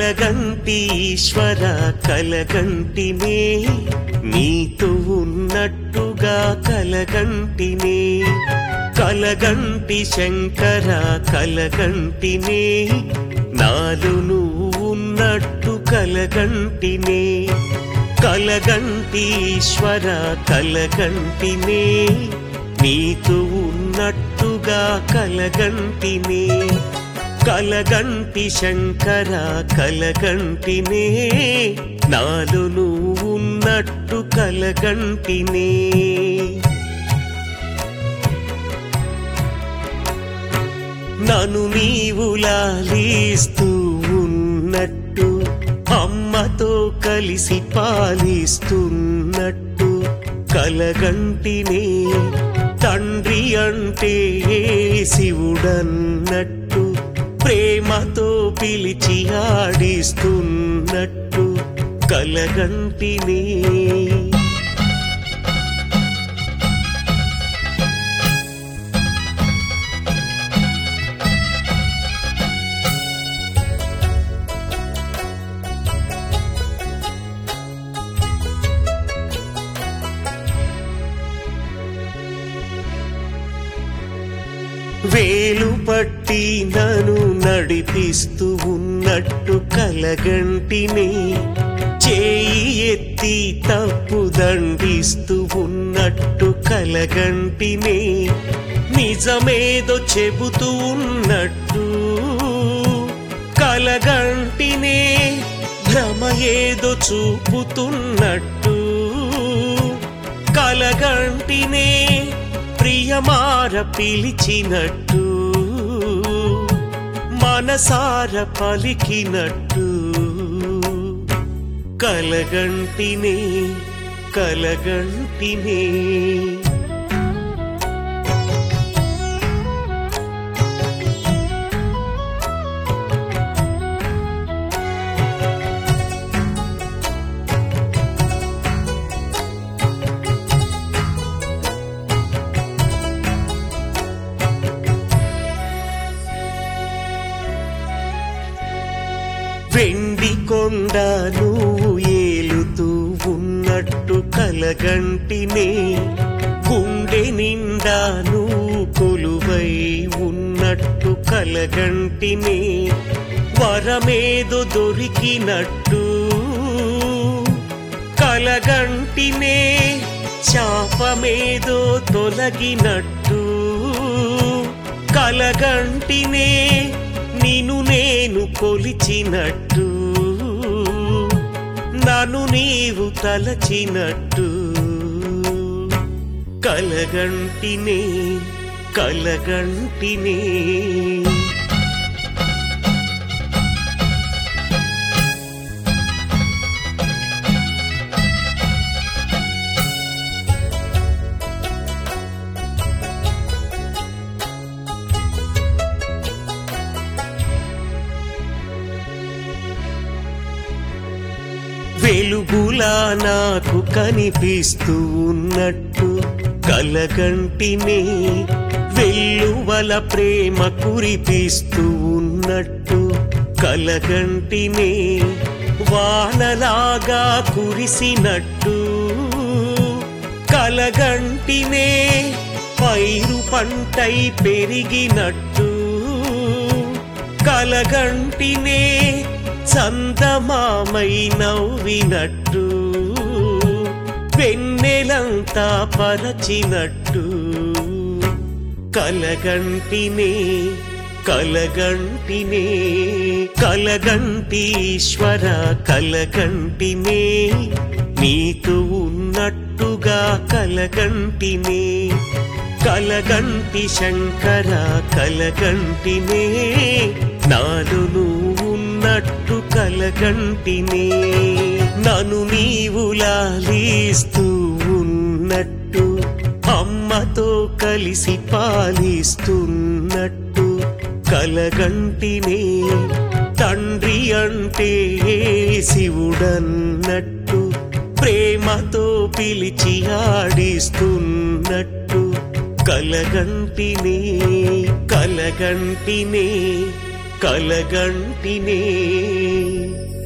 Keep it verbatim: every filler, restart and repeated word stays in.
కలగంటి ఈశ్వర కలగంటినే నీతో ఉన్నట్టుగా కలగంటినే కలగంటి శంకర కలగంటినే నాలో నువ్వు ఉన్నట్టు కలగంటినే కలగంటి ఈశ్వర కలగంటినే నీతో ఉన్నట్టుగా కలగంటినే కలగంటి శంకర కలగంటినే నాలో నువ్వు ఉన్నట్టు కలగంటినే నన్ను నీవు లాలిస్తూ ఉన్నట్టు అమ్మతో కలిసి పాలిస్తున్నట్టు కలగంటినే తండ్రి అంటే శివుడన్నట్టు ప్రేమతో పిలిచి ఆడిస్తున్నట్టు కలగంటినే వేలు పట్టి నన్ను నడిపిస్తూ ఉన్నట్టు కలగంటినే చేయి ఎత్తి తప్పు దండిస్తూ ఉన్నట్టు కలగంటినే నిజమేదో చెబుతూ ఉన్నట్టు కలగంటినే భ్రమ ఏదో చూపుతున్నట్టు కలగంటినే ప్రియమార పిలిచినట్టు మనసార పలికినట్టు కలగంటినే కలగంటినే వెండి కొండ నువ్వు ఏలుతూ ఉన్నట్టు కలగంటినే గుండె నిండా నువ్వు కొలువై ఉన్నట్టు కలగంటినే వరమేదో దొరికినట్టు కలగంటినే శాపమేదో తొలగినట్టు కలగంటినే నిన్ను నేను కొలిచినట్టు నన్ను నీవు తలచినట్టు కలగంటినే కలగంటినే వెలుగులా నాకు కనిపిస్తూ ఉన్నట్టు కలగంటినే వెల్లువల ప్రేమ కురిపిస్తూ ఉన్నట్టు కలగంటినే వానలాగా కురిసినట్టు కలగంటినే పైరు పంటై పెరిగినట్టు కలగంటినే చందమామై నవ్వినట్టు వెన్నెలంతా పరచినట్టు కలగంటినే కలగంటినే కలగంటి ఈశ్వర కలగంటినే నీతో ఉన్నట్టుగా కలగంటినే కలగంటి శంకర కలగంటినే నాలో నువ్వు ఉన్నట్టు కలగంటినే నన్ను నీవు లాలిస్తూ ఉన్నట్టు అమ్మతో కలిసి పాలిస్తున్నట్టు కలగంటినే తండ్రి అంటే శివుడన్నట్టు ప్రేమతో పిలిచి ఆడిస్తున్నట్టు కలగంటినే కలగంటినే కలగంటినే